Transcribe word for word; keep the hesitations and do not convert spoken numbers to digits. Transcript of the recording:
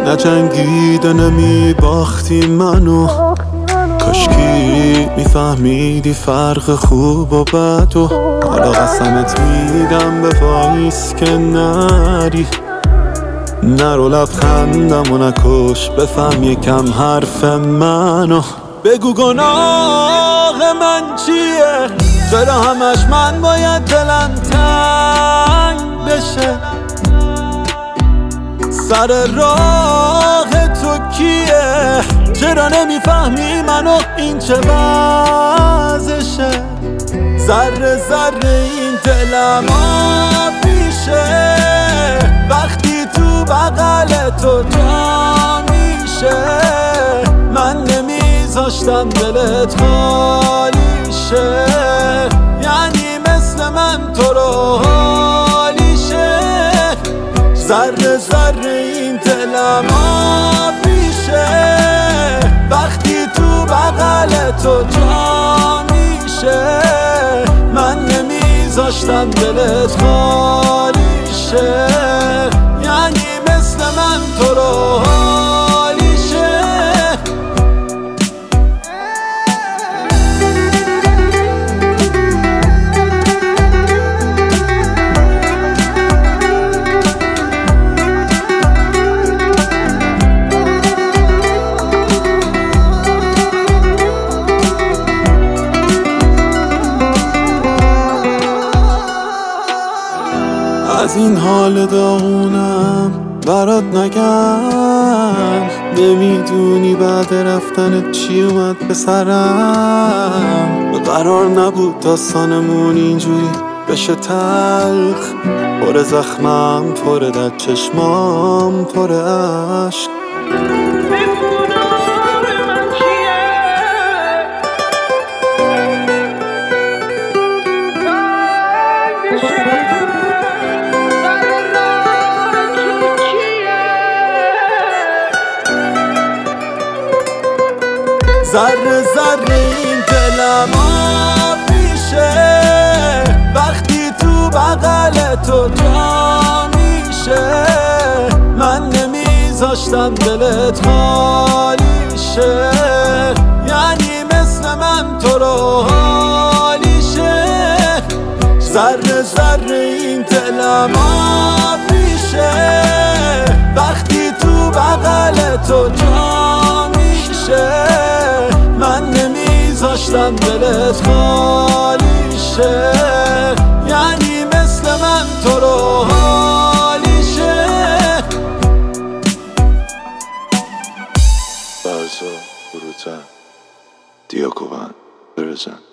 نجنگیده نمی باختی منو، کاشکی میفهمیدی فرق خوب و بد و حالا قسمت میدم به پاییز که نری. نرو لبخندم و نکش، بفهم یکم حرف منو. بگو گناه من چیه؟ چرا همش من باید دلم تنگ بشه؟ سر راه تو کیه؟ چرا نمیفهمی منو این چه وضعشه؟ ذره ذره این دلم آبیشه وقتی تو بغل تو جا میشه. من نمیذاشتم دلت خالی شه، یعنی مثل من تو رو حالیشه. ذره ذره این دلم آبیشه وقتی تو بغل تو جا میشه. من نمیذاشتم دلت خالی شه، یعنی مثل من تو رو حالیشه. از این حال داغونم برات نگم، نمیدونی بعد رفتنت چی اومد به سرم. قرار نبود داستانمون اینجوری بشه تلخ، پر زخمم پر در چشمام پر عشق. ذره ذره این دلم آبیشه وقتی تو بغل تو جا میشه. من نمیذاشتم دلت خالی شه، یعنی مثل من تو رو حالیشه. ذره ذره این دلم آبیشه وقتی تو بغل تو جا میشه. من نمیذاشتم دلت خالی شه، یعنی مثل من تو رو حالیشه. Bardzo brutal Diokovan Berezan